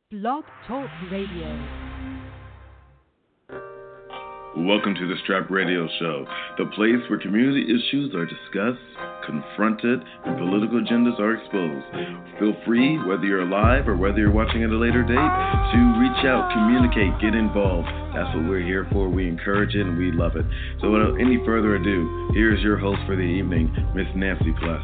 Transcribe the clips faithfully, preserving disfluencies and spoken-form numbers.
Blog Talk Radio. Welcome to the Strap Radio Show, the place where community issues are discussed, confronted, and political agendas are exposed. Feel free, whether you're live or whether you're watching at a later date, to reach out, communicate, get involved. That's what we're here for. We encourage it and we love it. So without any further ado, here's your host for the evening, Miss Nancy Pless.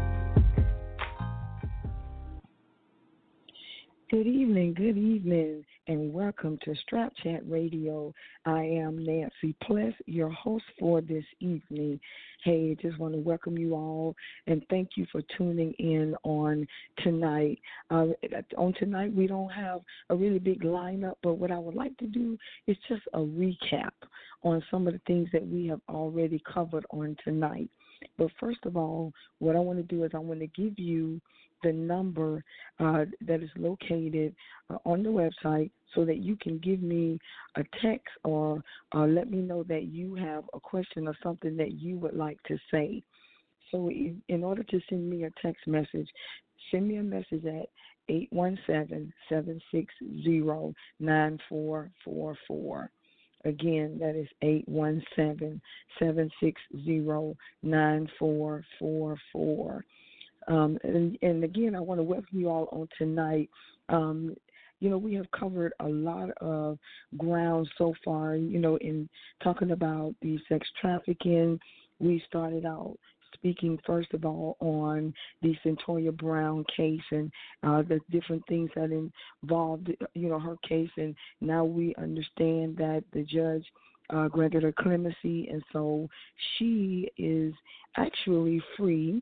Good evening, good evening, and welcome to Strap Chat Radio. I am Nancy Pless, your host for this evening. Hey, just want to welcome you all and thank you for tuning in on tonight. Uh, on tonight, we don't have a really big lineup, but what I would like to do is just a recap on some of the things that we have already covered on tonight. But first of all, what I want to do is I want to give you the number uh, that is located uh, on the website so that you can give me a text or uh, let me know that you have a question or something that you would like to say. So in, in order to send me a text message, send me a message at eight one seven, seven six zero, nine four four four. Again, that is eight one seven, seven six zero, nine four four four. Um, and, and again, I want to welcome you all on tonight. Um, you know, we have covered a lot of ground so far, you know, in talking about the sex trafficking. We started out speaking, first of all, on the Centoya Brown case and uh, the different things that involved, you know, her case. And now we understand that the judge uh, granted her clemency, and so she is actually free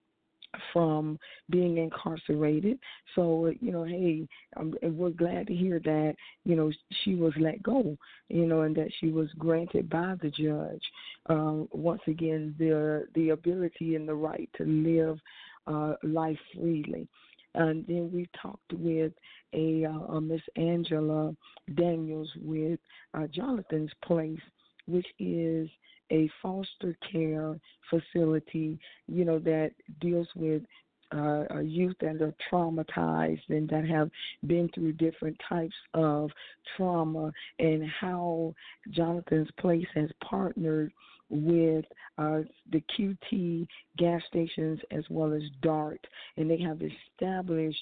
from being incarcerated. So, you know, hey, um, we're glad to hear that, you know, she was let go, you know, and that she was granted by the judge, um, once again, the the ability and the right to live uh, life freely. And then we talked with a, uh, a Miss Angela Daniels with uh, Jonathan's Place, which is a foster care facility, you know, that deals with uh, youth that are traumatized and that have been through different types of trauma, and how Jonathan's Place has partnered with uh, the Q T gas stations as well as DART, and they have established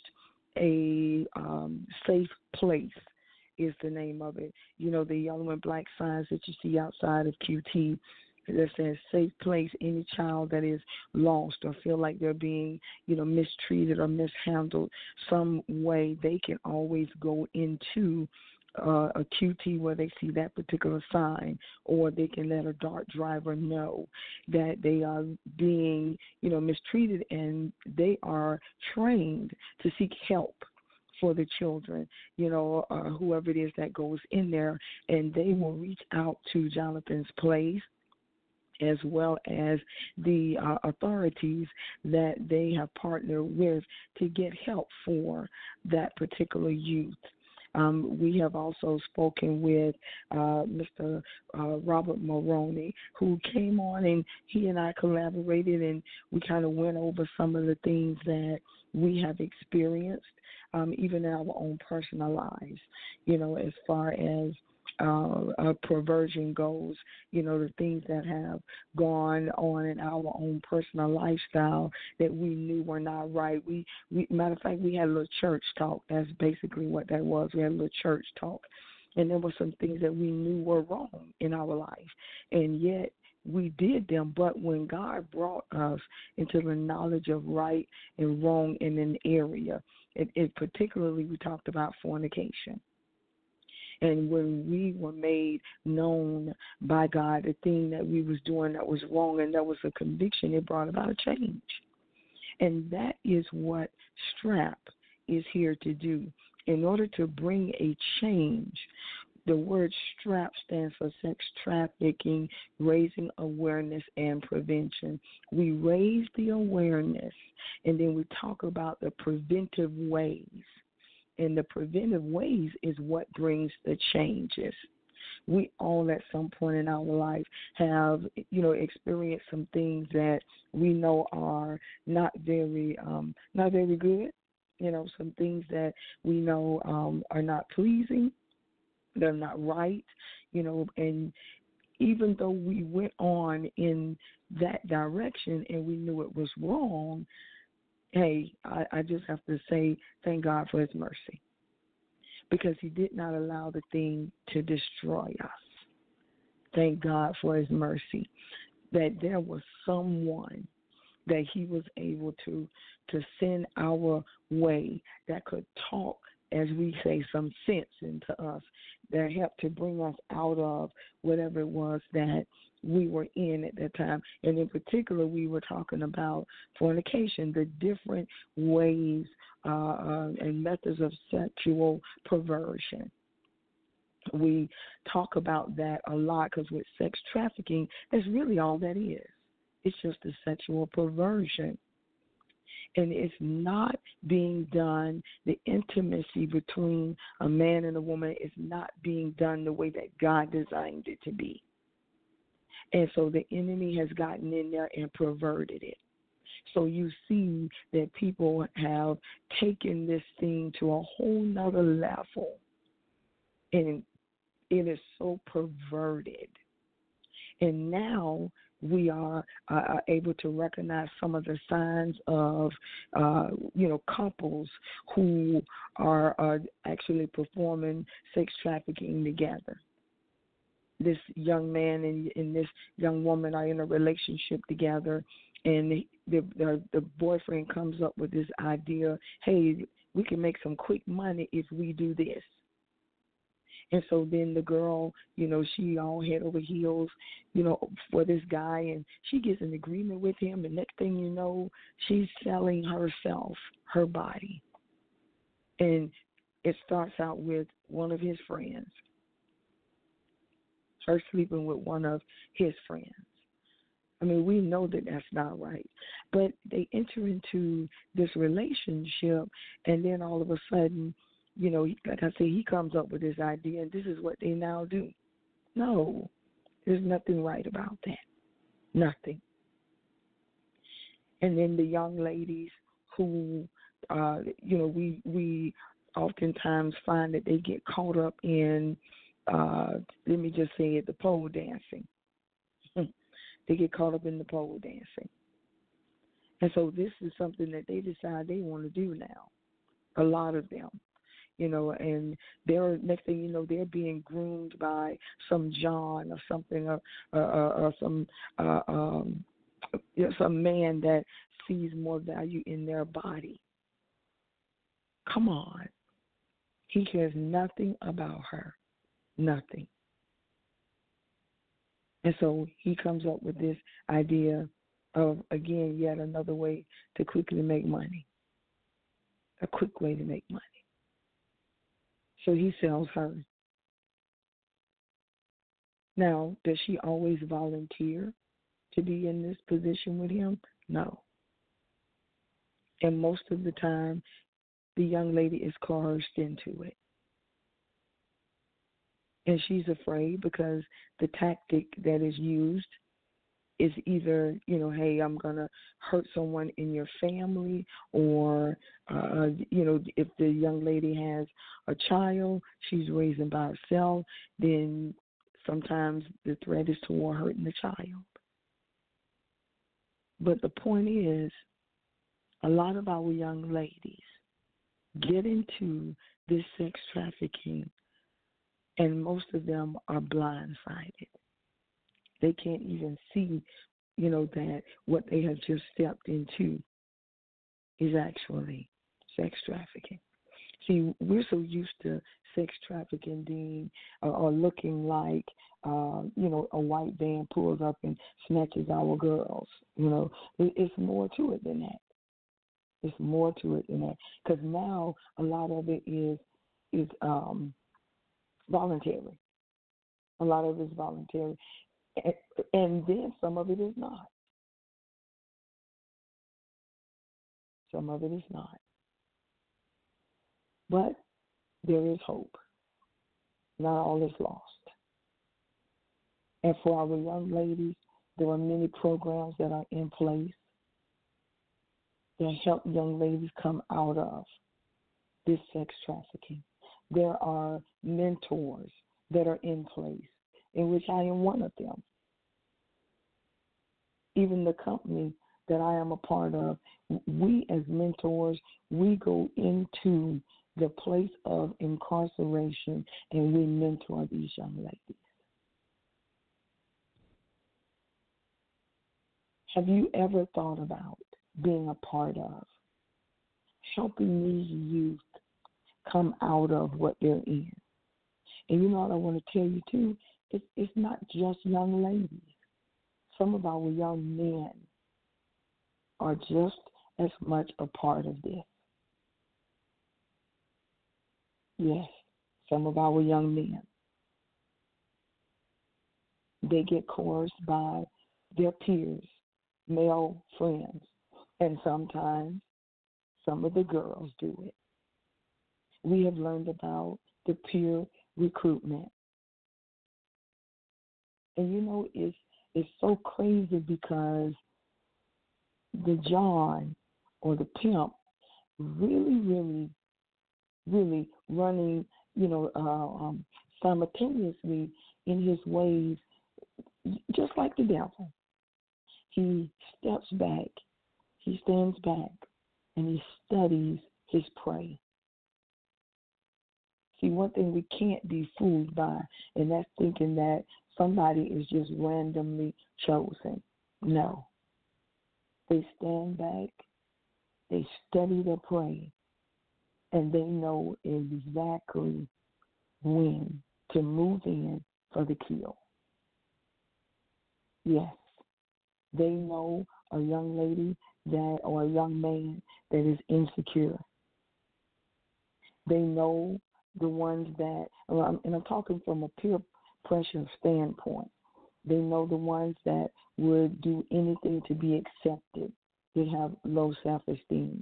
a um, safe place is the name of it. You know, the yellow and black signs that you see outside of Q T that says safe place. Any child that is lost or feel like they're being, you know, mistreated or mishandled some way, they can always go into uh, a Q T where they see that particular sign, or they can let a DART driver know that they are being, you know, mistreated, and they are trained to seek help for the children, you know, uh, whoever it is that goes in there, and they will reach out to Jonathan's Place as well as the uh, authorities that they have partnered with to get help for that particular youth. Um, we have also spoken with uh, Mister Uh, Robert Maroney, who came on, and he and I collaborated, and we kind of went over some of the things that we have experienced, um, even in our own personal lives, you know, as far as uh, uh, perversion goes, you know, the things that have gone on in our own personal lifestyle that we knew were not right. We, we matter of fact, we had a little church talk. That's basically what that was. We had a little church talk. And there were some things that we knew were wrong in our life, and yet we did them. But when God brought us into the knowledge of right and wrong in an area, it, it particularly we talked about fornication. And when we were made known by God, the thing that we was doing that was wrong, and that was a conviction, it brought about a change. And that is what STRAP is here to do. In order to bring a change, the word STRAP stands for sex trafficking, raising awareness, and prevention. We raise the awareness, and then we talk about the preventive ways. And the preventive ways is what brings the changes. We all at some point in our life have, you know, experienced some things that we know are not very, um, not very good. You know, some things that we know um, are not pleasing, they're not right, you know, and even though we went on in that direction and we knew it was wrong, hey, I, I just have to say thank God for his mercy, because he did not allow the thing to destroy us. Thank God for his mercy, that there was someone that he was able to to send our way that could talk, as we say, some sense into us, that helped to bring us out of whatever it was that we were in at that time. And in particular, we were talking about fornication, the different ways uh, uh, and methods of sexual perversion. We talk about that a lot because with sex trafficking, that's really all that is. It's just a sexual perversion. And it's not being done, the intimacy between a man and a woman is not being done the way that God designed it to be. And so the enemy has gotten in there and perverted it. So you see that people have taken this thing to a whole nother level. And it is so perverted. And now we are uh, able to recognize some of the signs of, uh, you know, couples who are, are actually performing sex trafficking together. This young man and, and this young woman are in a relationship together, and the, the, the boyfriend comes up with this idea, hey, we can make some quick money if we do this. And so then the girl, you know, she all head over heels, you know, for this guy, and she gets an agreement with him. And next thing you know, she's selling herself, her body. And it starts out with one of his friends, her sleeping with one of his friends. I mean, we know that that's not right. But they enter into this relationship, and then all of a sudden, you know, like I say, he comes up with this idea, and this is what they now do. No, there's nothing right about that. Nothing. And then the young ladies who, uh, you know, we we oftentimes find that they get caught up in, uh, let me just say it, the pole dancing. They get caught up in the pole dancing. And so this is something that they decide they want to do now, a lot of them. You know, and they're, next thing you know, they're being groomed by some John or something, or, or, or some uh, um, you know, some man that sees more value in their body. Come on. He cares nothing about her, nothing. And so he comes up with this idea of, again, yet another way to quickly make money, a quick way to make money. So he sells her. Now, does she always volunteer to be in this position with him? No. And most of the time, the young lady is coerced into it. And she's afraid because the tactic that is used is either, you know, hey, I'm going to hurt someone in your family, or, uh, you know, if the young lady has a child she's raising by herself, then sometimes the threat is toward hurting the child. But the point is, a lot of our young ladies get into this sex trafficking, and most of them are blindsided. They can't even see, you know, that what they have just stepped into is actually sex trafficking. See, we're so used to sex trafficking being uh, or looking like, uh, you know, a white van pulls up and snatches our girls. You know, it, it's more to it than that. It's more to it than that. Because now a lot of it is is um, voluntary. A lot of it is voluntary. And then some of it is not. Some of it is not. But there is hope. Not all is lost. And for our young ladies, there are many programs that are in place that help young ladies come out of this sex trafficking. There are mentors that are in place, in which I am one of them. Even the company that I am a part of, we as mentors, we go into the place of incarceration and we mentor these young ladies. Have you ever thought about being a part of helping these youth come out of what they're in? And you know what I want to tell you too? It's, it's not just young ladies. Some of our young men are just as much a part of this. Yes, some of our young men. They get coerced by their peers, male friends, and sometimes some of the girls do it. We have learned about the peer recruitment. And you know, it's, it's so crazy because the John or the pimp really, really, really running, you know, uh, um, simultaneously in his ways, just like the devil. He steps back, he stands back, and he studies his prey. See, one thing we can't be fooled by, and that's thinking that somebody is just randomly chosen. No. They stand back, they study their prey, and they know exactly when to move in for the kill. Yes, they know a young lady that or a young man that is insecure. They know the ones that, and I'm talking from a peer pressure standpoint, they know the ones that would do anything to be accepted. They have low self-esteem.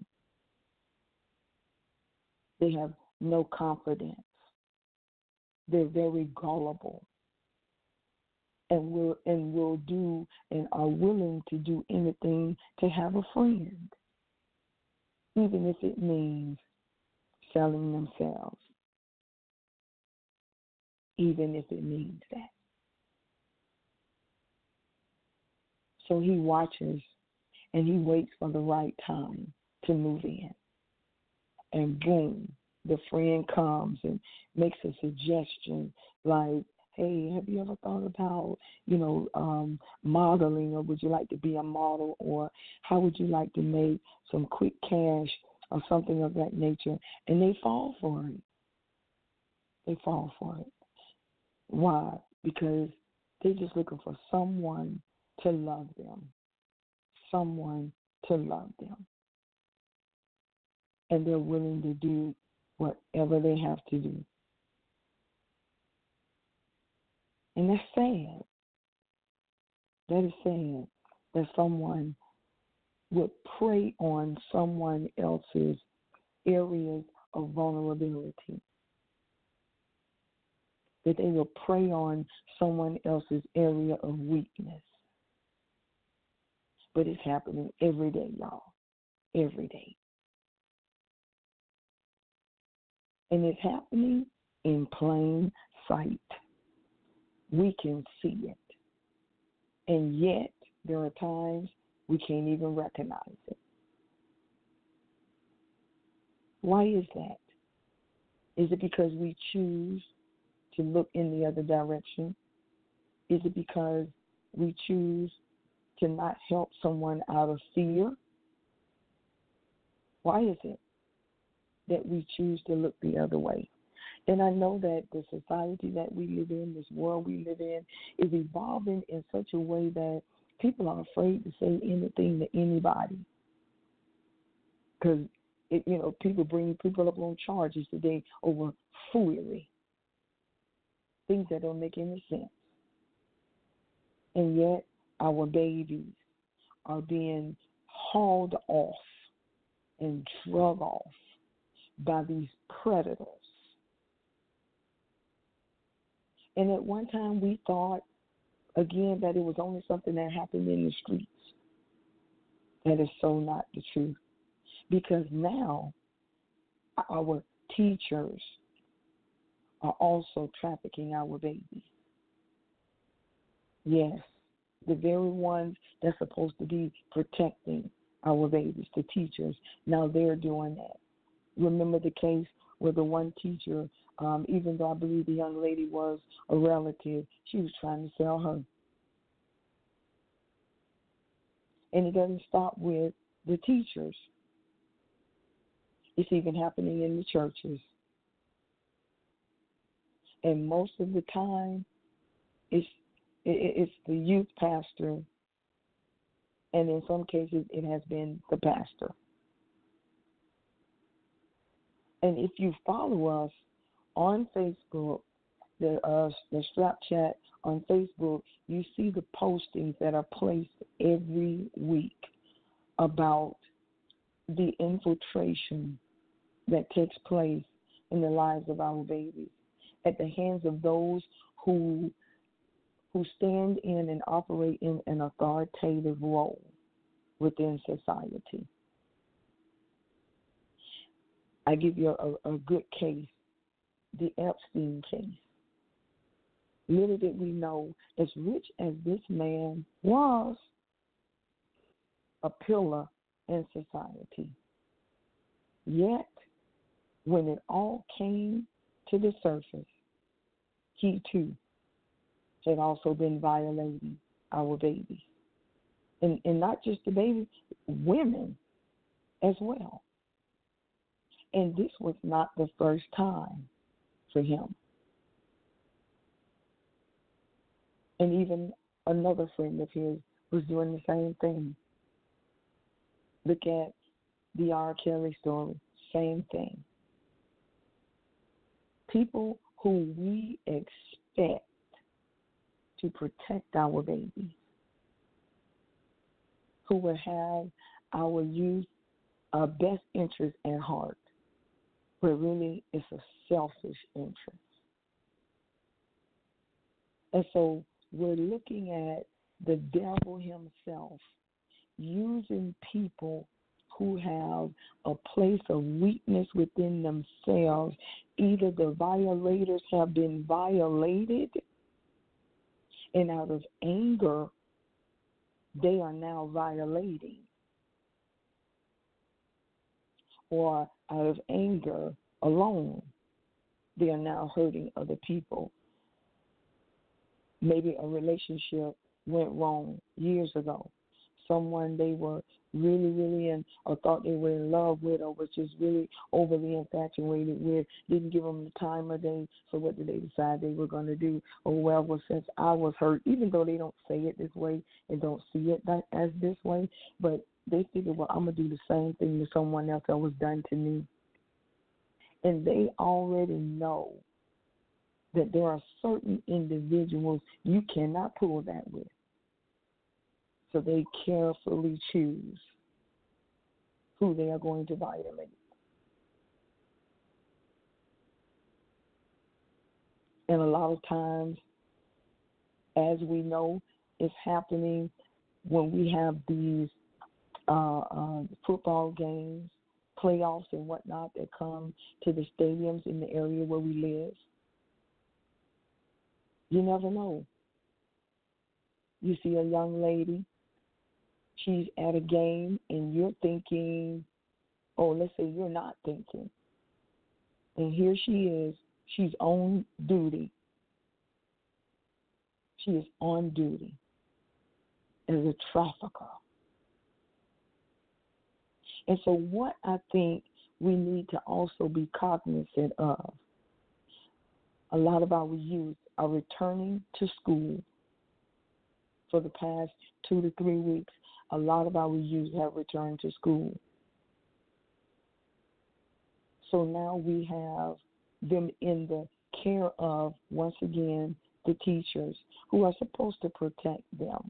They have no confidence. They're very gullible. And will and will do and are willing to do anything to have a friend, even if it means selling themselves, even if it means that. So he watches and he waits for the right time to move in. And boom, the friend comes and makes a suggestion like, hey, have you ever thought about, you know, um, modeling, or would you like to be a model, or how would you like to make some quick cash or something of that nature? And they fall for it. They fall for it. Why? Because they're just looking for someone to love them, someone to love them. And they're willing to do whatever they have to do. And that's sad. That is sad that someone would prey on someone else's areas of vulnerability. That they will prey on someone else's area of weakness. But it's happening every day, y'all. Every day. And it's happening in plain sight. We can see it. And yet, there are times we can't even recognize it. Why is that? Is it because we choose to look in the other direction? Is it because we choose to not help someone out of fear? Why is it that we choose to look the other way? And I know that the society that we live in, this world we live in, is evolving in such a way that people are afraid to say anything to anybody. Because, you know, people bring people up on charges today over foolery, things that don't make any sense. And yet our babies are being hauled off and drug off by these predators. And at one time we thought, again, that it was only something that happened in the streets. That is so not the truth. Because now our teachers are also trafficking our babies. Yes, the very ones that's supposed to be protecting our babies, the teachers, now they're doing that. Remember the case where the one teacher, um, even though I believe the young lady was a relative, she was trying to sell her. And it doesn't stop with the teachers. It's even happening in the churches. And most of the time, it's, it's the youth pastor, and in some cases, it has been the pastor. And if you follow us on Facebook, the uh, the Strap Chat on Facebook, you see the postings that are placed every week about the infiltration that takes place in the lives of our babies at the hands of those who who stand in and operate in an authoritative role within society. I give you a, a good case, the Epstein case. Little did we know, as rich as this man was, a pillar in society. Yet, when it all came to the surface, he too had also been violating our babies. And, and not just the babies, women as well. And this was not the first time for him. And even another friend of his was doing the same thing. Look at the R. Kelly story, same thing. People who we expect to protect our babies, who will have our youth, our best interest at heart, but really it's a selfish interest. And so we're looking at the devil himself using people who have a place of weakness within themselves. Either the violators have been violated, and out of anger, they are now violating. Or out of anger alone, they are now hurting other people. Maybe a relationship went wrong years ago. Someone they were really, really in, or thought they were in love with, or was just really overly infatuated with, didn't give them the time of day. So what did they decide they were going to do? Oh, well, well, since I was hurt, even though they don't say it this way and don't see it that, as this way, but they figured, well, I'm going to do the same thing to someone else that was done to me. And they already know that there are certain individuals you cannot pull that with. So they carefully choose who they are going to violate. And a lot of times, as we know, it's happening when we have these uh, uh, football games, playoffs and whatnot that come to the stadiums in the area where we live. You never know. You see a young lady, she's at a game, and you're thinking, oh, let's say you're not thinking. And here she is, she's on duty. She is on duty as a trafficker. And so what I think we need to also be cognizant of, a lot of our youth are returning to school for the past two to three weeks. A lot of our youth have returned to school. So now we have them in the care of, once again, the teachers who are supposed to protect them.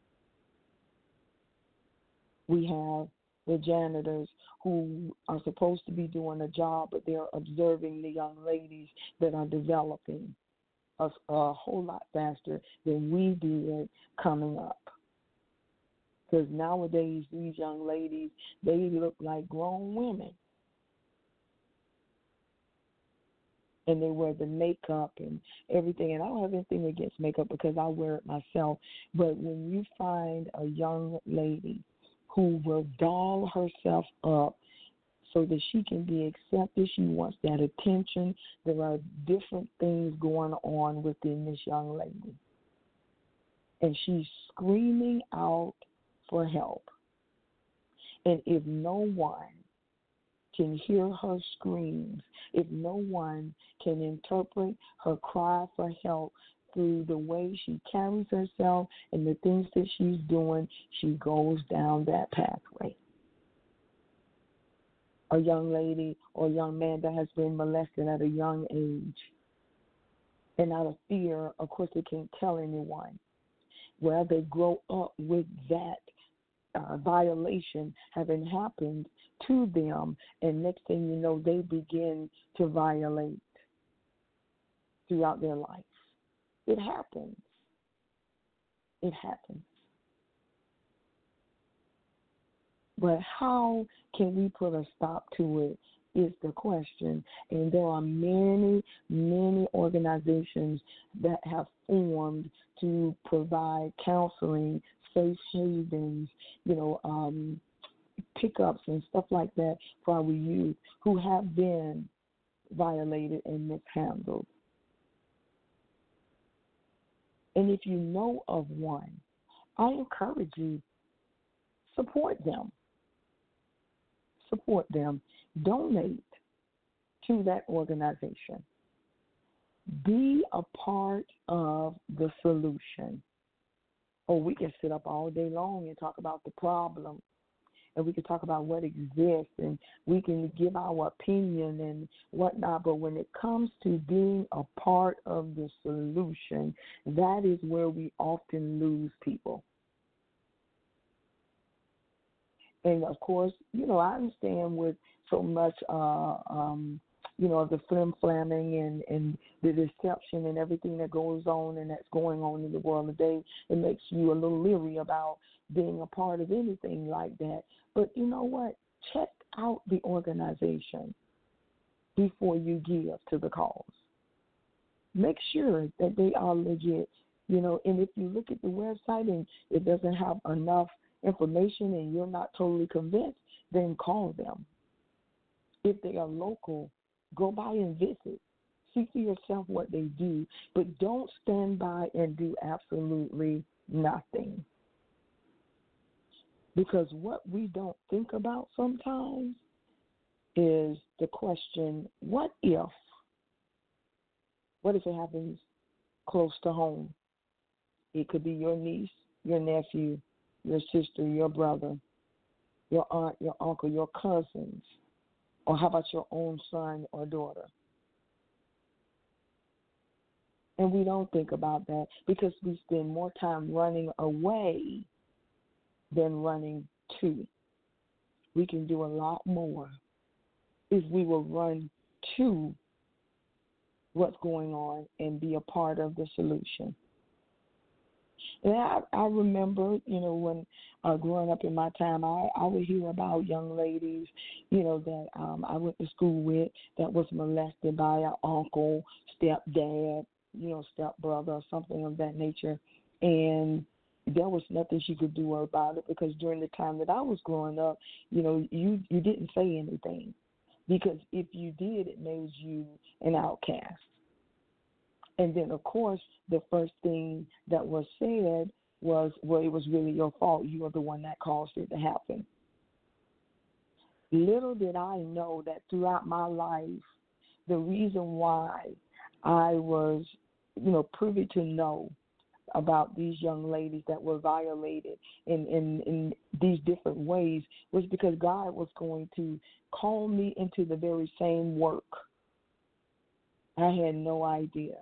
We have the janitors who are supposed to be doing a job, but they're observing the young ladies that are developing a, a whole lot faster than we did coming up. Because nowadays, these young ladies, they look like grown women. and they wear the makeup and everything. And I don't have anything against makeup because I wear it myself. But when you find a young lady who will doll herself up so that she can be accepted, she wants that attention, there are different things going on within this young lady. And she's screaming out for help. And if no one can hear her screams, if no one can interpret her cry for help through the way she carries herself and the things that she's doing, she goes down that pathway. A young lady or a young man that has been molested at a young age, and out of fear, of course, they can't tell anyone. Well, they grow up with that uh, violation having happened to them, and next thing you know, they begin to violate throughout their life. It happens. It happens. But how can we put a stop to it is the question. And there are many, many organizations that have formed to provide counseling, safe havens, you know, um, pickups and stuff like that for our youth who have been violated and mishandled. And if you know of one, I encourage you, support them. Support them. Donate to that organization. Be a part of the solution. Or we can sit up all day long and talk about the problem, and we can talk about what exists, and we can give our opinion and whatnot. But when it comes to being a part of the solution, that is where we often lose people. And, of course, you know, I understand with so much, uh, um, you know, the flim-flamming and, and the deception and everything that goes on and that's going on in the world today, it makes you a little leery about being a part of anything like that. But you know what? Check out the organization before you give to the cause. Make sure that they are legit, you know, and if you look at the website and it doesn't have enough information and you're not totally convinced, then call them. If they are local, go by and visit. See for yourself what they do, but don't stand by and do absolutely nothing. Because what we don't think about sometimes is the question, what if? What if it happens close to home? It could be your niece, your nephew, your sister, your brother, your aunt, your uncle, your cousins, or how about your own son or daughter? And we don't think about that because we spend more time running away than running to. We can do a lot more if we will run to what's going on and be a part of the solution. And I, I remember, you know, when uh, growing up in my time, I, I would hear about young ladies, you know, that um, I went to school with that was molested by an uncle, stepdad, you know, stepbrother, or something of that nature. And there was nothing she could do about it because during the time that I was growing up, you know, you, you didn't say anything because if you did, it made you an outcast. And then, of course, the first thing that was said was, well, it was really your fault. You were the one that caused it to happen. Little did I know that throughout my life, the reason why I was, you know, privy to know about these young ladies that were violated in, in, in these different ways was because God was going to call me into the very same work. I had no idea.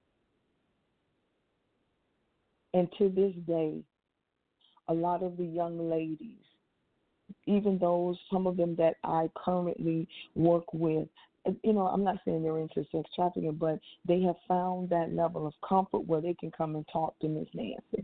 And to this day, a lot of the young ladies, even those, some of them that I currently work with, you know, I'm not saying they're into sex trafficking, but they have found that level of comfort where they can come and talk to Miss Nancy.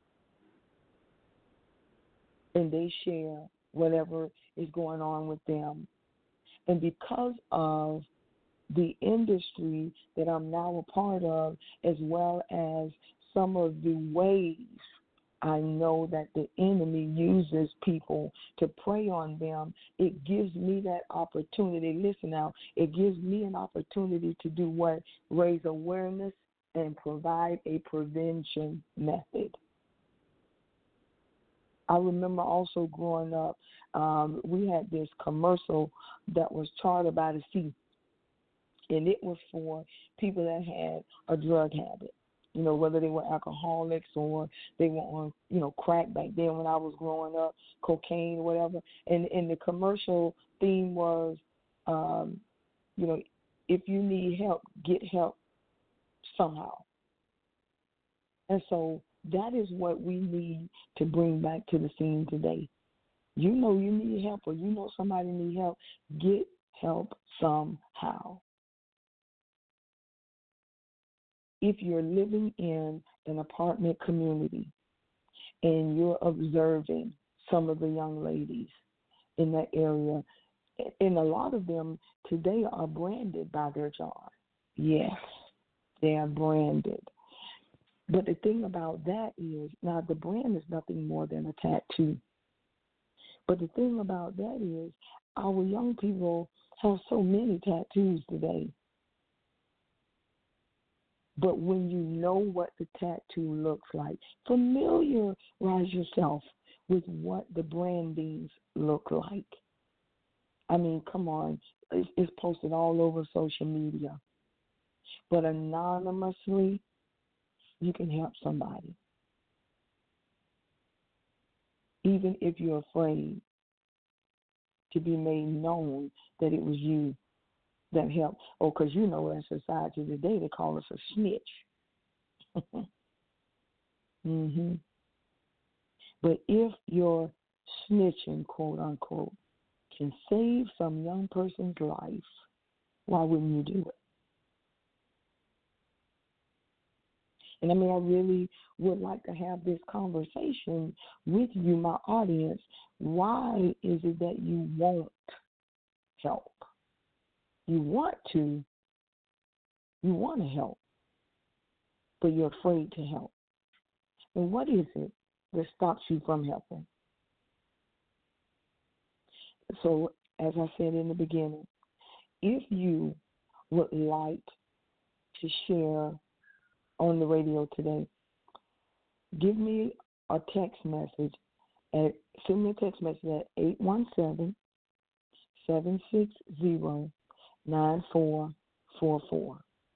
And they share whatever is going on with them. And because of the industry that I'm now a part of, as well as some of the ways I know that the enemy uses people to prey on them, it gives me that opportunity. Listen now, it gives me an opportunity to do what? Raise awareness and provide a prevention method. I remember also growing up, um, we had this commercial that was chartered by the sea, and it was for people that had a drug habit. You know, whether they were alcoholics or they were on, you know, crack back then when I was growing up, cocaine or whatever. And, and the commercial theme was, um, you know, if you need help, get help somehow. And so that is what we need to bring back to the scene today. You know you need help, or you know somebody need help, get help somehow. If you're living in an apartment community and you're observing some of the young ladies in that area, and a lot of them today are branded by their job. Yes, they are branded. But the thing about that is, now the brand is nothing more than a tattoo. But the thing about that is, our young people have so many tattoos today. But when you know what the tattoo looks like, familiarize yourself with what the brandings look like. I mean, come on, it's, it's posted all over social media. But anonymously, you can help somebody. Even if you're afraid to be made known that it was you that helped. Oh, because you know in society today they call us a snitch. mm-hmm. But if your snitching, quote unquote, can save some young person's life, why wouldn't you do it? And I mean, I really would like to have this conversation with you, my audience. Why is it that you won't help? You want to, you want to help, but you're afraid to help. And what is it that stops you from helping? So, as I said in the beginning, if you would like to share on the radio today, give me a text message at, send me a text message at eight one seven, seven six zero, nine four four four.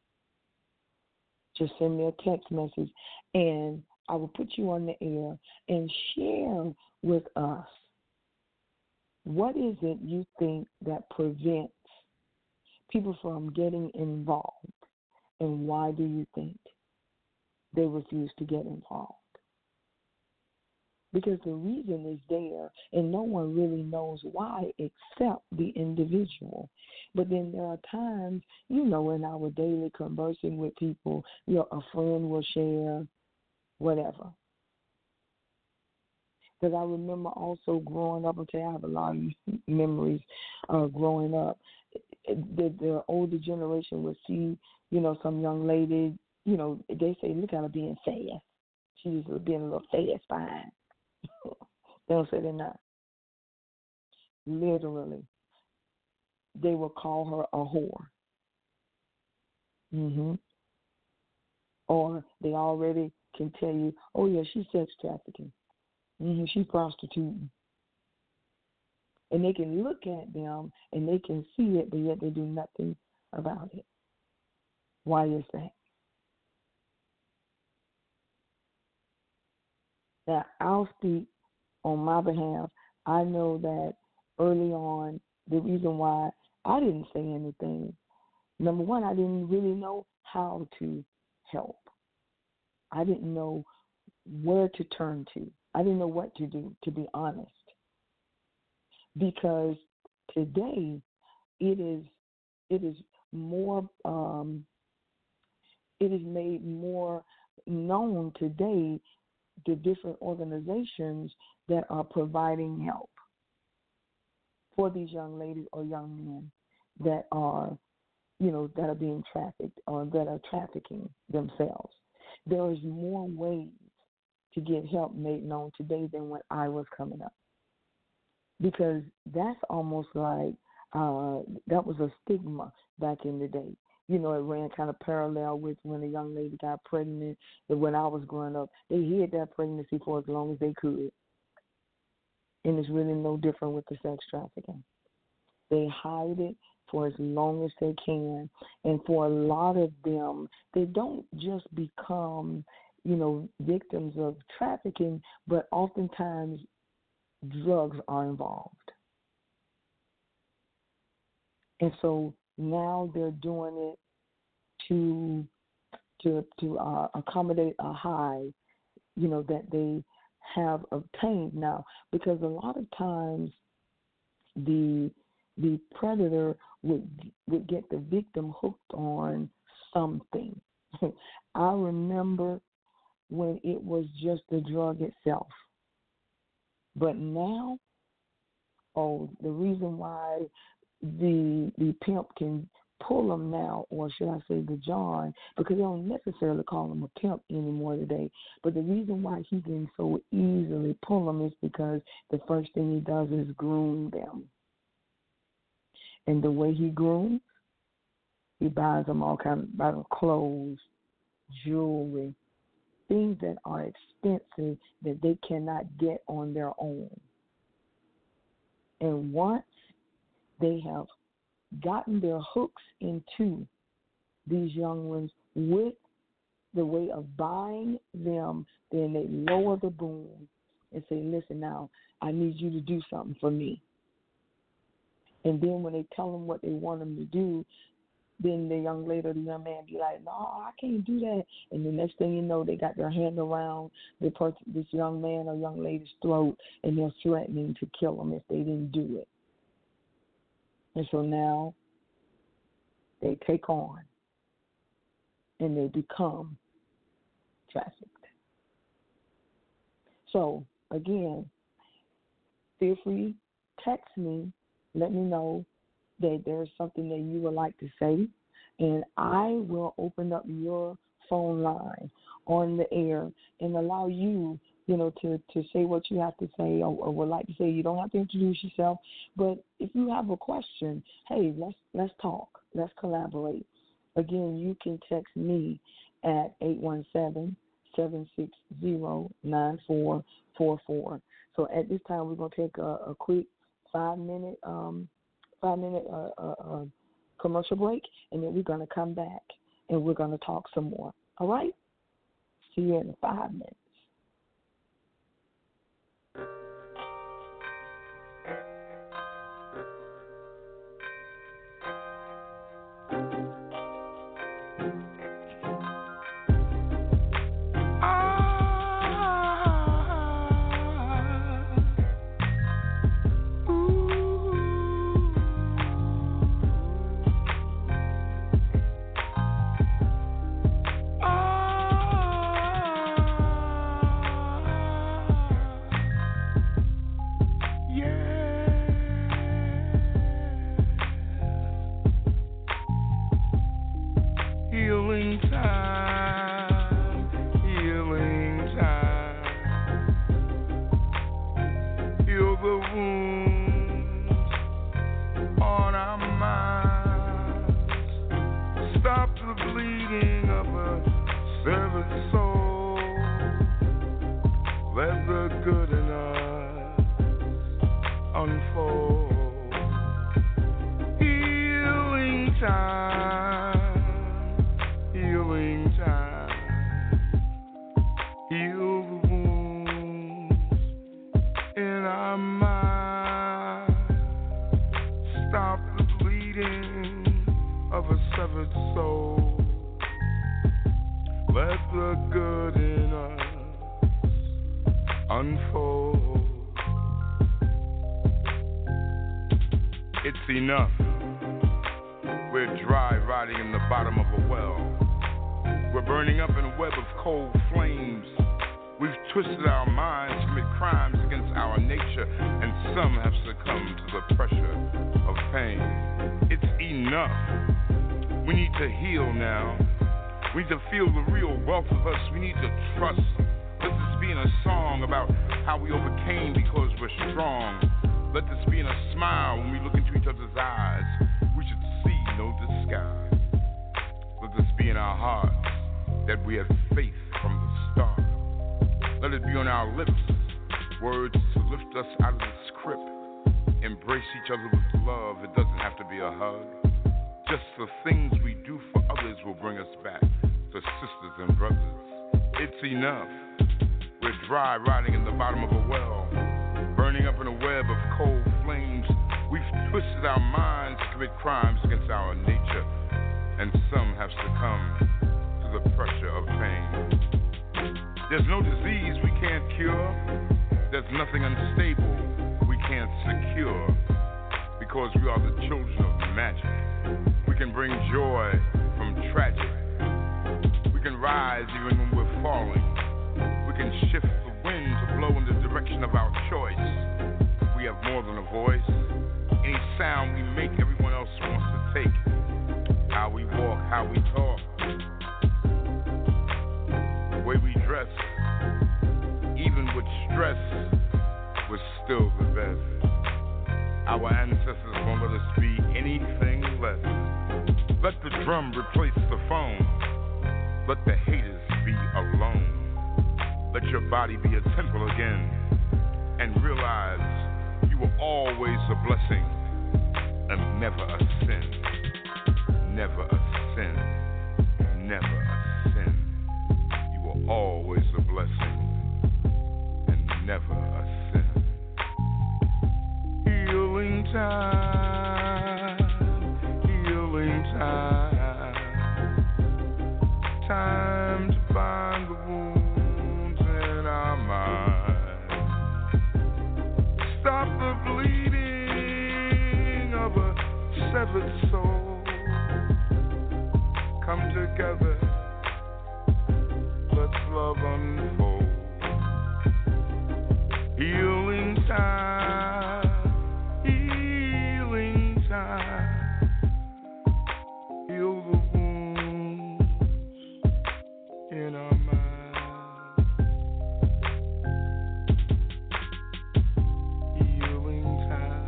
Just send me a text message, and I will put you on the air and share with us what is it you think that prevents people from getting involved, and why do you think they refuse to get involved? Because the reason is there, and no one really knows why except the individual. But then there are times, you know, in our daily conversing with people, you know, a friend will share whatever. Because I remember also growing up, okay, I have a lot of memories of growing up. The, the older generation would see, you know, some young lady, you know, they say, look at her being fast. She's being a little fast behind. They don't say they're not. Literally, they will call her a whore. Mm-hmm. Or they already can tell you, oh, yeah, she's sex trafficking. Mm-hmm. She's prostituting. And they can look at them and they can see it, but yet they do nothing about it. Why is that? Now, I'll speak on my behalf. I know that early on, the reason why I didn't say anything, number one, I didn't really know how to help. I didn't know where to turn to. I didn't know what to do, to be honest. Because today, it is it is more, um, it is made more known today, the different organizations that are providing help for these young ladies or young men that are you know, that are being trafficked or that are trafficking themselves. There is more ways to get help made known today than when I was coming up. Because that's almost like uh, that was a stigma back in the day. You know, it ran kind of parallel with when a young lady got pregnant. That when I was growing up, they hid that pregnancy for as long as they could. And it's really no different with the sex trafficking. They hide it for as long as they can. And for a lot of them, they don't just become, you know, victims of trafficking, but oftentimes drugs are involved. And so now they're doing it to to to uh, accommodate a high, you know, that they have obtained now. Because a lot of times the the predator would would get the victim hooked on something. I remember when it was just the drug itself. But now, oh, the reason why the the pimp can pull them now, or should I say the John, because they don't necessarily call him a pimp anymore today, but the reason why he can so easily pull them is because the first thing he does is groom them. And the way he grooms, he buys them all kinds of clothes, jewelry, things that are expensive that they cannot get on their own. And once they have gotten their hooks into these young ones with the way of buying them, then they lower the boom and say, listen now, I need you to do something for me. And then when they tell them what they want them to do, then the young lady or the young man be like, no, I can't do that. And the next thing you know, they got their hand around the person, this young man or young lady's throat, and they're threatening to kill them if they didn't do it. And so now they take on and they become trafficked. So, again, feel free, text me, let me know that there's something that you would like to say, and I will open up your phone line on the air and allow you, you know, to, to say what you have to say or, or would like to say. You don't have to introduce yourself, but if you have a question, hey, let's let's talk, let's collaborate. Again, you can text me at eight one seven, seven six zero, nine four four four. So at this time, we're going to take a, a quick five-minute um, five-minute uh, uh, uh, commercial break, and then we're going to come back, and we're going to talk some more. All right? See you in five minutes. Enough. We're dry, rotting in the bottom of a well. We're burning up in a web of cold flames. We've twisted our minds to commit crimes against our nature, and some have succumbed to the pressure of pain. It's enough. We need to heal now. We need to feel the real wealth of us. We need to trust. Let this be in a song about how we overcame because we're strong. Let this be in a smile when we look into each other's eyes. We should see no disguise. Let this be in our hearts that we have faith from the start. Let it be on our lips, words to lift us out of this crypt. Embrace each other with love. It doesn't have to be a hug. Just the things we do for others will bring us back to sisters and brothers. It's enough. We're dry rotting in the bottom of a well, burning up in a web of cold flames. We've twisted our minds to commit crimes against our nature, and some have succumbed to the pressure of pain. There's no disease we can't cure. There's nothing unstable we can't secure, because we are the children of magic. We can bring joy from tragic. We can rise even when we're falling. We can shift the wind to blow in the direction of our choice. We have more than a voice. Any sound we make, everyone else wants to take. How we walk, how we talk, the way we dress. Even with stress, we're still the best. Our ancestors won't let us be anything less. Let the drum replace the phone. Let the haters be alone. Let your body be a temple again. And realize you were always a blessing and never a sin. Never a sin. Never a sin. You were always a blessing and never a sin. Healing time, healing time, time to bind the wounds in our mind. Stop the bleeding of a severed soul. Come together, let's love unfold. Healing time, healing time. Heal the wounds in our minds. Healing time.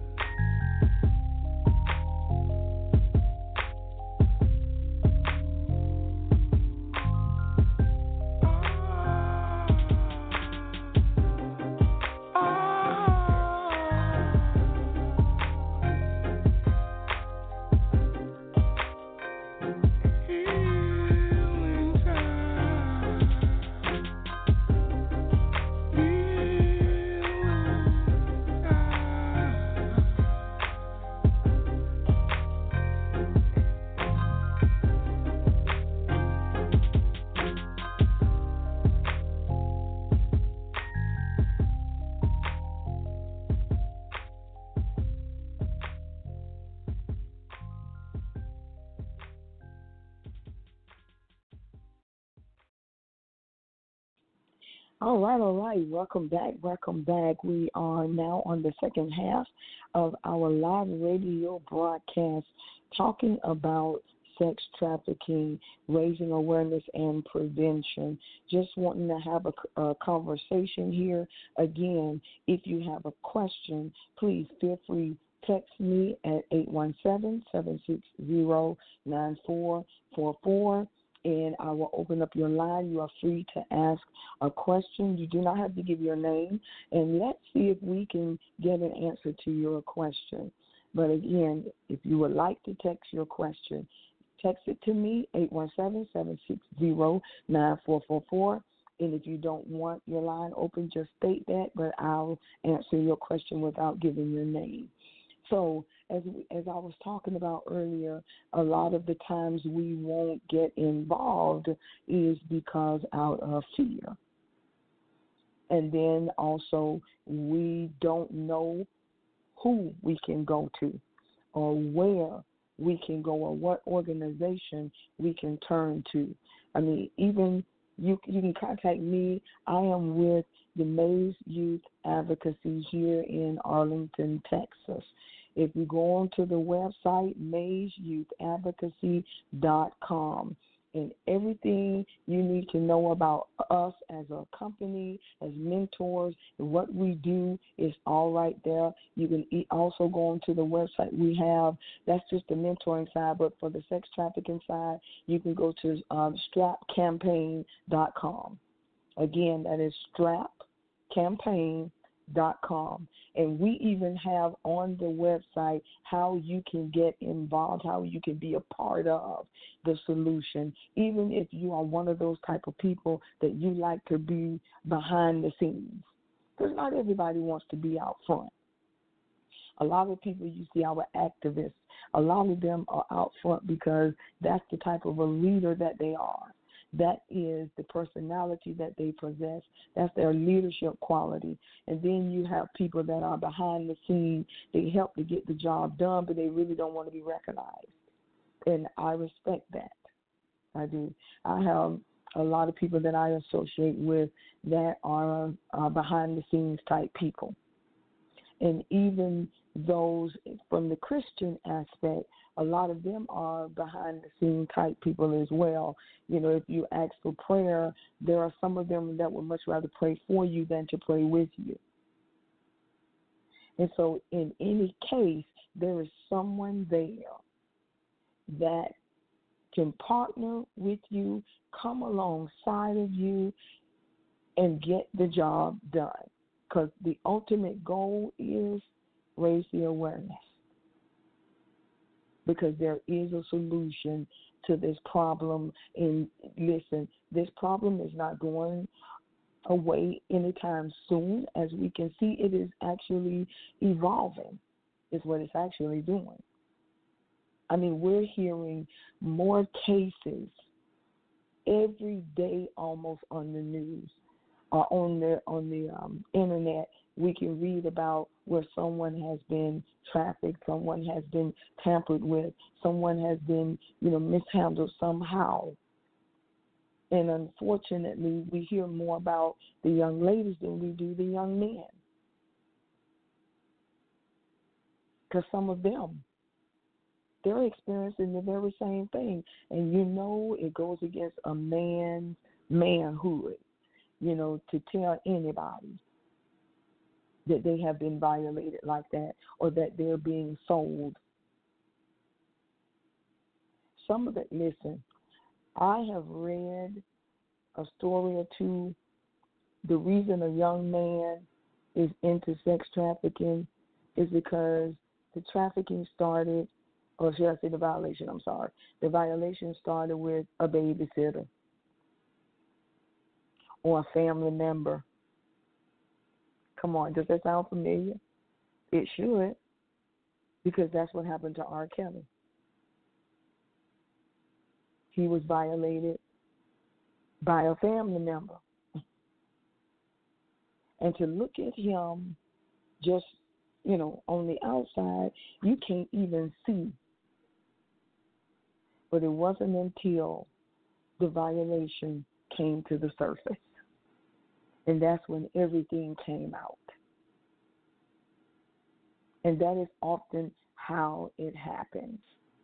All right, all right. Welcome back. Welcome back. We are now on the second half of our live radio broadcast talking about sex trafficking, raising awareness, and prevention. Just wanting to have a, a conversation here. Again, if you have a question, please feel free text me at eight one seven, seven six zero, nine four four four. And I will open up your line. You are free to ask a question. You do not have to give your name. And let's see if we can get an answer to your question. But again, if you would like to text your question, text it to me, eight one seven, seven six zero, nine four four four. And if you don't want your line open, just state that, but I'll answer your question without giving your name. So as we, as I was talking about earlier, a lot of the times we won't get involved is because out of fear. And then also we don't know who we can go to or where we can go or what organization we can turn to. I mean, even you, you can contact me. I am with the Maze Youth Advocacy here in Arlington, Texas. If you go onto the website, mays youth advocacy dot com, and everything you need to know about us as a company, as mentors, and what we do is all right there. You can also go onto the website we have. That's just the mentoring side, but for the sex trafficking side, you can go to um, strap campaign dot com. Again, that is strap campaign dot com. And we even have on the website how you can get involved, how you can be a part of the solution, even if you are one of those type of people that you like to be behind the scenes. Because not everybody wants to be out front. A lot of people, you see our activists, a lot of them are out front because that's the type of a leader that they are. That is the personality that they possess. That's their leadership quality. And then you have people that are behind the scenes. They help to get the job done, but they really don't want to be recognized. And I respect that. I do. I have a lot of people that I associate with that are uh, behind the scenes type people. And even those from the Christian aspect, a lot of them are behind the scene type people as well. You know, if you ask for prayer, there are some of them that would much rather pray for you than to pray with you. And so in any case, there is someone there that can partner with you, come alongside of you, and get the job done. Because the ultimate goal is raise the awareness. Because there is a solution to this problem. And listen, this problem is not going away anytime soon. As we can see, it is actually evolving, is what it's actually doing. I mean, we're hearing more cases every day almost on the news or on the, on the um, internet. We can read about where someone has been trafficked, someone has been tampered with, someone has been, you know, mishandled somehow. And unfortunately, we hear more about the young ladies than we do the young men. Because some of them, they're experiencing the very same thing. And you know it goes against a man's manhood, you know, to tell anybody that they have been violated like that or that they're being sold. Some of it, listen, I have read a story or two. The reason a young man is into sex trafficking is because the trafficking started, or should I say the violation, I'm sorry. The violation started with a babysitter or a family member. Come on, does that sound familiar? It should, because that's what happened to R. Kelly. He was violated by a family member. And to look at him just, you know, on the outside, you can't even see. But it wasn't until the violation came to the surface. And that's when everything came out. And that is often how it happens.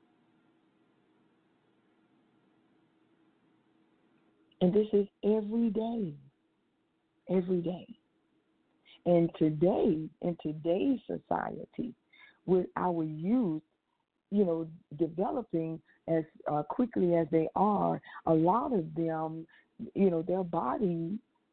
And this is every day. Every day. And today, in today's society, with our youth, you know, developing as uh, quickly as they are, a lot of them, you know, their body,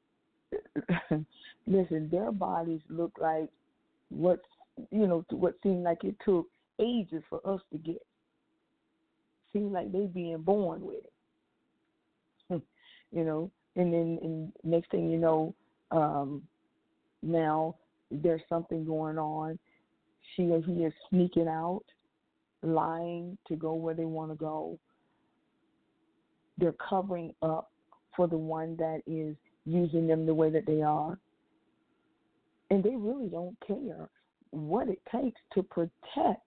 listen, their bodies look like what, you know, what seemed like it took ages for us to get. Seems like they being born with it, you know. And then and next thing you know, um, now there's something going on. She or he is sneaking out, lying to go where they want to go. They're covering up for the one that is using them the way that they are. And they really don't care what it takes to protect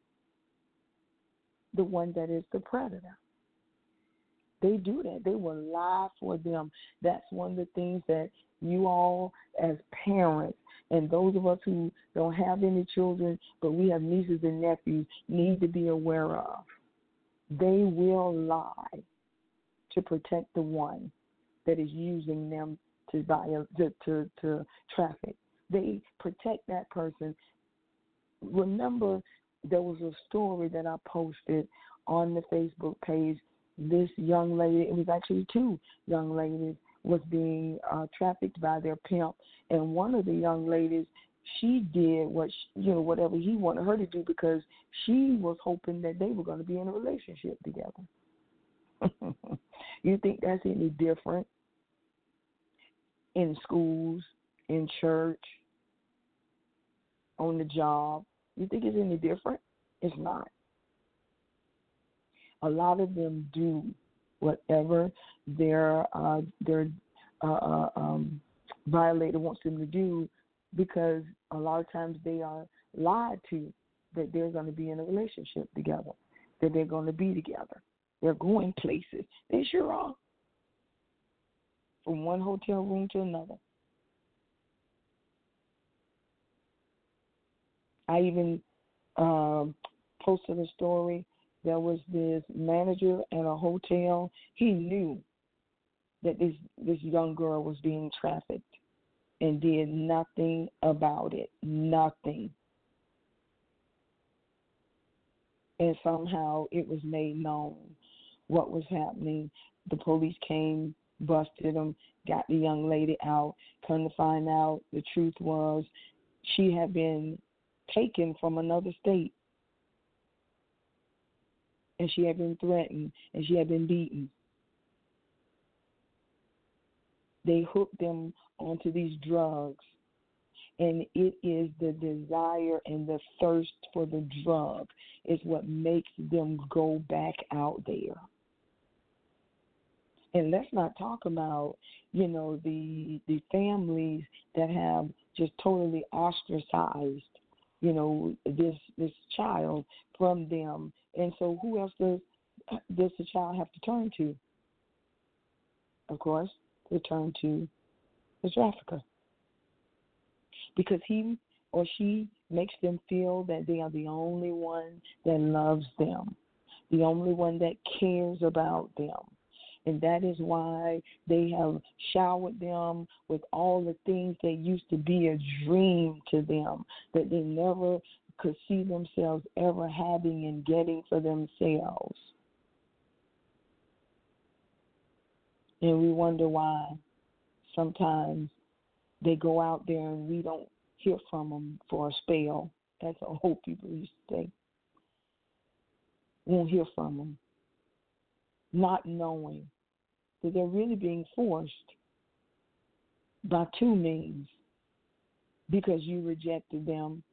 the one that is the predator. They do that. They will lie for them. That's one of the things that you all as parents, And those of us who don't have any children, but we have nieces and nephews, need to be aware of. They will lie to protect the one that is using them to buy a, to, to, to traffic. They protect that person. Remember, there was a story that I posted on the Facebook page. This young lady, it was actually two young ladies, was being uh, trafficked by their pimp, and one of the young ladies, she did what she, you know whatever he wanted her to do because she was hoping that they were going to be in a relationship together. You think that's any different in schools, in church, on the job? You think it's any different? It's not. A lot of them do whatever their uh, their uh, uh, um, violator wants them to do, because a lot of times they are lied to that they're going to be in a relationship together, that they're going to be together. They're going places. They sure are. From one hotel room to another. I even um, posted a story. There was this manager at a hotel. He knew that this, this young girl was being trafficked and did nothing about it. Nothing. And somehow it was made known what was happening. The police came, busted them, got the young lady out. Come to find out, the truth was she had been taken from another state, and she had been threatened, and she had been beaten. They hooked them onto these drugs, and it is the desire and the thirst for the drug is what makes them go back out there. And let's not talk about, you know, the the families that have just totally ostracized, you know, this this child from them. And so who else does does the child have to turn to? Of course, they turn to the trafficker. Because he or she makes them feel that they are the only one that loves them, the only one that cares about them. And that is why they have showered them with all the things that used to be a dream to them, that they never could see themselves ever having and getting for themselves. And we wonder why sometimes they go out there and we don't hear from them for a spell. That's what old people used to say. We won't hear from them, not knowing that they're really being forced by two means, because you rejected them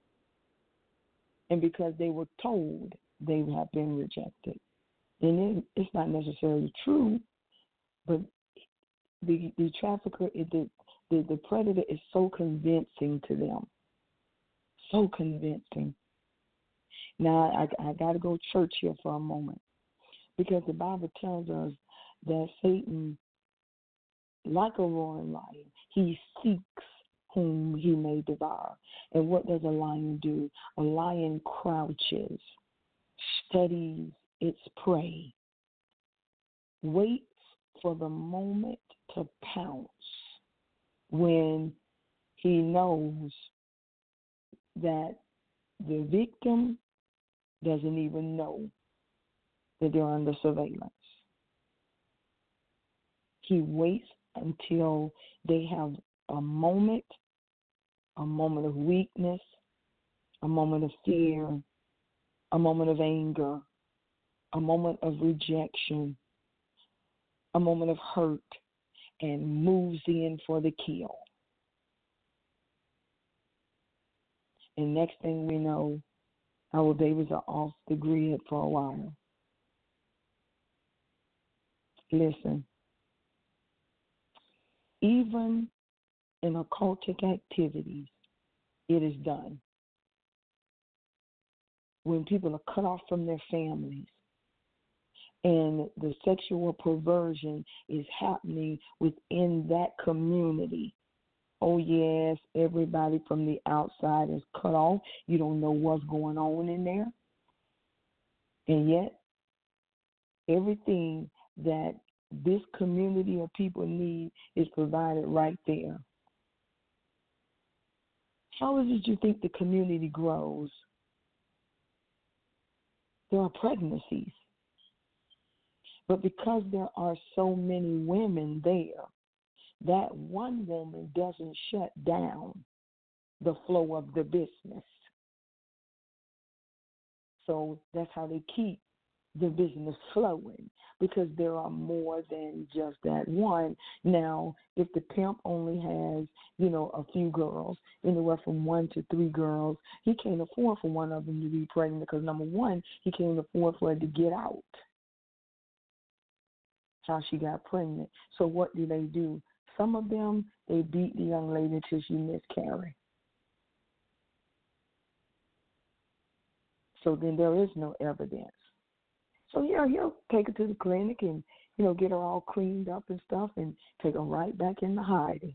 and because they were told they have been rejected. And it's not necessarily true, but the the trafficker, the, the, the predator is so convincing to them, so convincing. Now, I, I got to go church here for a moment, because the Bible tells us that Satan, like a roaring lion, he seeks whom he may devour. And what does a lion do? A lion crouches, studies its prey, waits for the moment to pounce when he knows that the victim doesn't even know that they're under surveillance. He waits until they have a moment, a moment of weakness, a moment of fear, a moment of anger, a moment of rejection, a moment of hurt, and moves in for the kill. And next thing we know, our babies are off the grid for a while. Listen, even in occultic activities, it is done. When people are cut off from their families and the sexual perversion is happening within that community, Oh, yes, everybody from the outside is cut off. You don't know what's going on in there. And yet, everything that this community of people need is provided right there. How is it you think the community grows? There are pregnancies. But because there are so many women there, that one woman doesn't shut down the flow of the business. So that's how they keep the business flowing, because there are more than just that one. Now, if the pimp only has, you know, a few girls, anywhere from one to three girls, he can't afford for one of them to be pregnant because, number one, he can't afford for her to get out how she got pregnant. So what do they do? Some of them, they beat the young lady until she miscarried. So then there is no evidence. So, yeah, he'll take her to the clinic and, you know, get her all cleaned up and stuff and take her right back into hiding.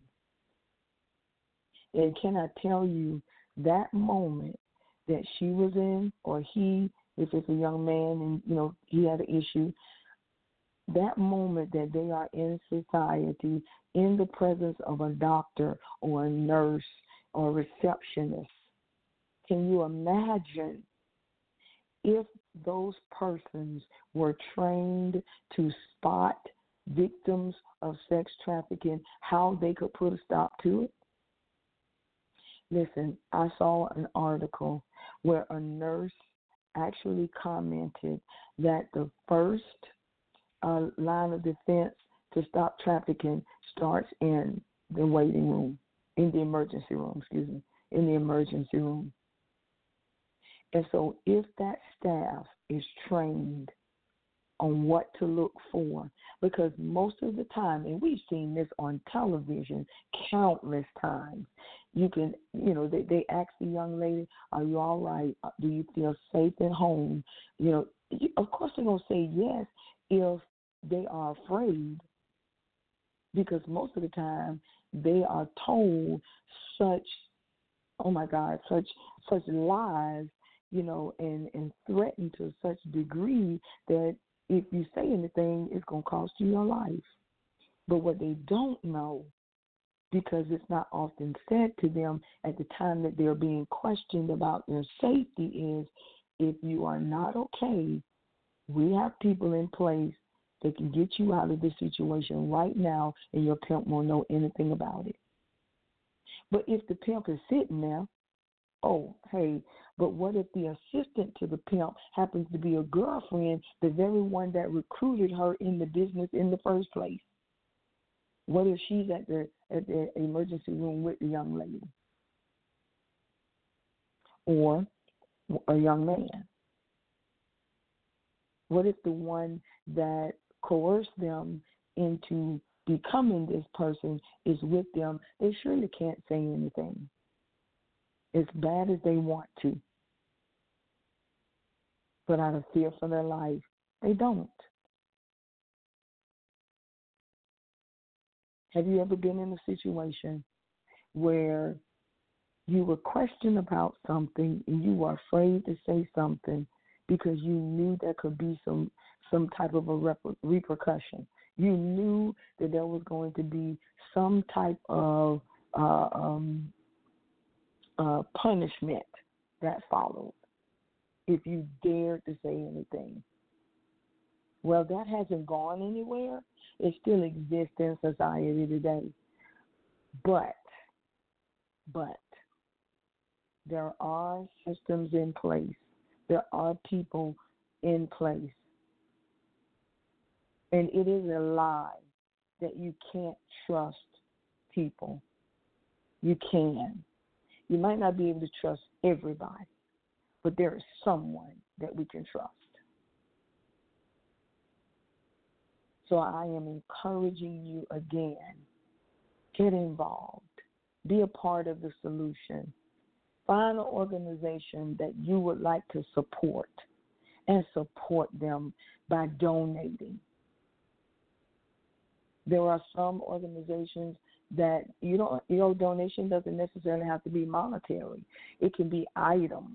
And can I tell you, that moment that she was in, or he, if it's a young man and, you know, he had an issue, that moment that they are in society, in the presence of a doctor or a nurse or a receptionist, can you imagine if those persons were trained to spot victims of sex trafficking, how they could put a stop to it? Listen, I saw an article where a nurse actually commented that the first uh, line of defense to stop trafficking starts in the waiting room, in the emergency room, excuse me, in the emergency room. And so if that staff is trained on what to look for, because most of the time, and we've seen this on television countless times, you can, you know, they, they ask the young lady, are you all right? Do you feel safe at home? You know, of course they're going to say yes if they are afraid, because most of the time they are told such, oh my God, such such lies, you know, and, and threatened to such degree that if you say anything, it's going to cost you your life. But what they don't know, because it's not often said to them at the time that they're being questioned about their safety, is if you are not okay, we have people in place that can get you out of this situation right now, and your pimp won't know anything about it. But if the pimp is sitting there, oh, hey, but what if the assistant to the pimp happens to be a girlfriend, the very one that recruited her in the business in the first place? What if she's at the at the emergency room with the young lady or a young man? What if the one that coerced them into becoming this person is with them? They surely can't say anything, as bad as they want to. But out of fear for their life, they don't. Have you ever been in a situation where you were questioned about something and you were afraid to say something because you knew there could be some, some type of a rep- repercussion? You knew that there was going to be some type of uh, um, uh, punishment that followed if you dared to say anything. Well, that hasn't gone anywhere. It still exists in society today. But, but, there are systems in place. There are people in place. And it is a lie that you can't trust people. You can. You might not be able to trust everybody, but there is someone that we can trust. So I am encouraging you again, get involved. Be a part of the solution. Find an organization that you would like to support and support them by donating. There are some organizations that you don't, you know, donation doesn't necessarily have to be monetary. It can be items,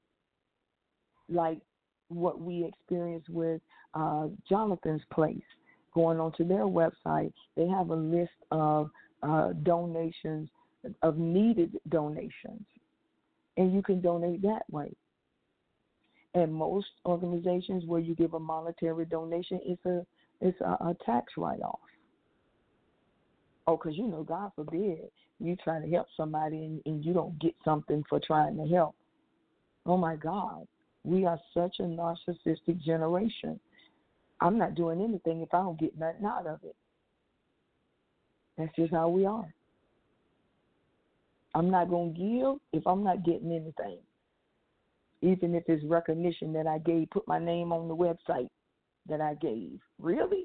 like what we experienced with uh, Jonathan's Place. Going onto their website, they have a list of uh, donations, of needed donations, and you can donate that way. And most organizations where you give a monetary donation, it's a it's a, a tax write-off. Oh, because, you know, God forbid, you try to help somebody and, and you don't get something for trying to help. Oh, my God. We are such a narcissistic generation. I'm not doing anything if I don't get nothing out of it. That's just how we are. I'm not going to give if I'm not getting anything. Even if it's recognition that I gave, put my name on the website that I gave. Really?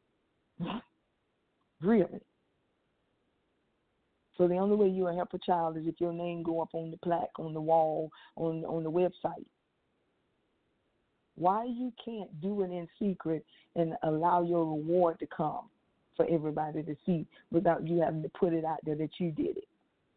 Really? So the only way you'll help a child is if your name go up on the plaque, on the wall, on on the website. Why you can't do it in secret and allow your reward to come for everybody to see without you having to put it out there that you did it?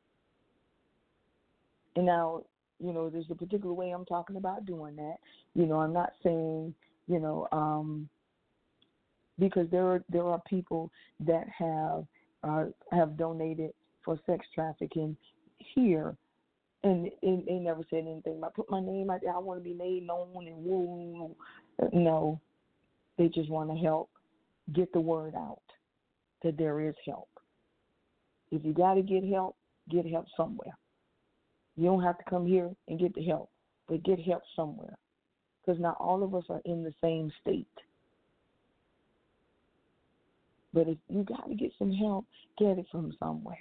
And now, you know, there's a particular way I'm talking about doing that. You know, I'm not saying, you know, um, because there are there are people that have uh, have donated for sex trafficking here, and, and they never said anything about put my name out there. I want to be made known and woo. No, they just want to help get the word out that there is help. If you got to get help, get help somewhere. You don't have to come here and get the help, but get help somewhere, because not all of us are in the same state. But if you got to get some help, get it from somewhere.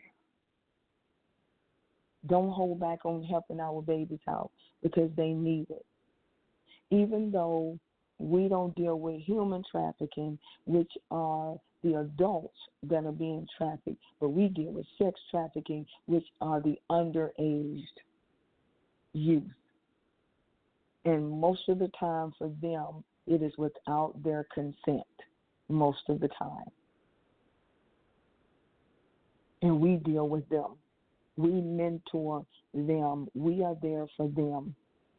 Don't hold back on helping our babies out because they need it. Even though we don't deal with human trafficking, which are the adults that are being trafficked, but we deal with sex trafficking, which are the underaged youth. And most of the time for them, it is without their consent, most of the time. And we deal with them. We mentor them. We are there for them.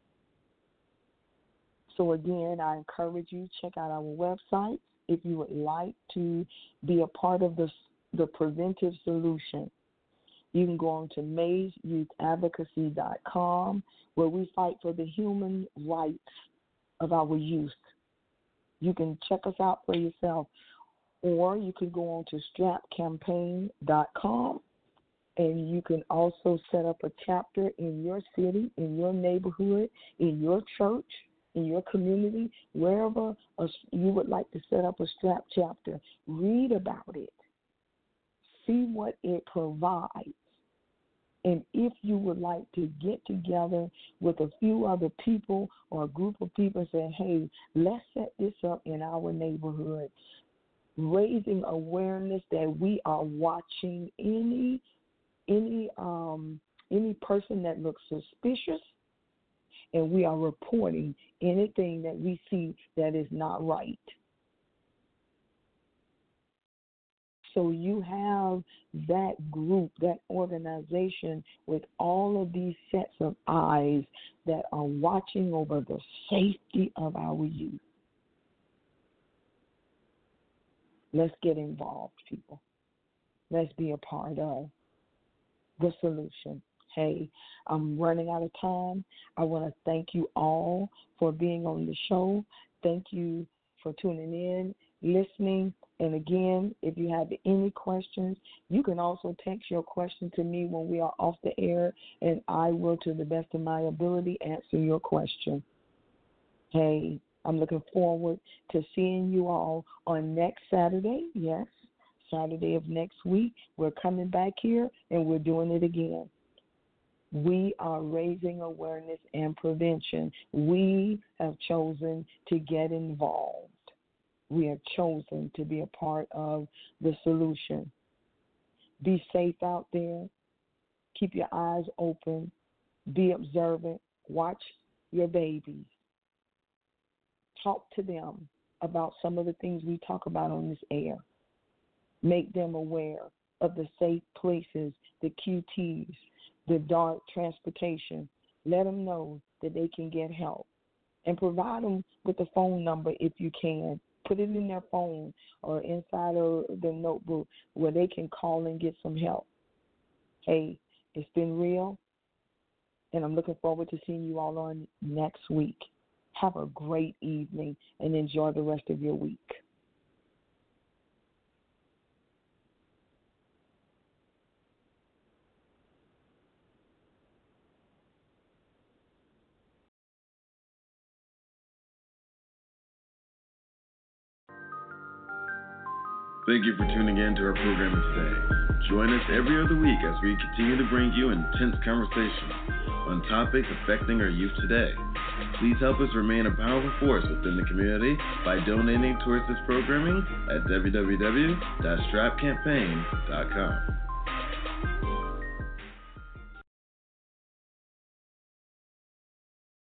So again, I encourage you, check out our website if you would like to be a part of the, the preventive solution. You can go on to maze youth advocacy dot com, where we fight for the human rights of our youth. You can check us out for yourself, or you can go on to strap campaign dot com, and you can also set up a chapter in your city, in your neighborhood, in your church, in your community, wherever you would like to set up a strap chapter. Read about it. See what it provides. And if you would like to get together with a few other people or a group of people and say, hey, let's set this up in our neighborhood, raising awareness that we are watching any any um, any person that looks suspicious, and we are reporting anything that we see that is not right. So you have that group, that organization with all of these sets of eyes that are watching over the safety of our youth. Let's get involved, people. Let's be a part of the solution. Hey, I'm running out of time. I want to thank you all for being on the show. Thank you for tuning in, listening. And again, if you have any questions, you can also text your question to me when we are off the air, and I will, to the best of my ability, answer your question. Hey, I'm looking forward to seeing you all on next Saturday. Yes, Saturday of next week. We're coming back here, and we're doing it again. We are raising awareness and prevention. We have chosen to get involved. We have chosen to be a part of the solution. Be safe out there. Keep your eyes open. Be observant. Watch your babies. Talk to them about some of the things we talk about on this air. Make them aware of the safe places, the Q Ts, the dark transportation. Let them know that they can get help. And provide them with a phone number if you can. Put it in their phone or inside of the notebook where they can call and get some help. Hey, it's been real, and I'm looking forward to seeing you all on next week. Have a great evening and enjoy the rest of your week. Thank you for tuning in to our programming today. Join us every other week as we continue to bring you intense conversations on topics affecting our youth today. Please help us remain a powerful force within the community by donating towards this programming at w w w dot strap campaign dot com.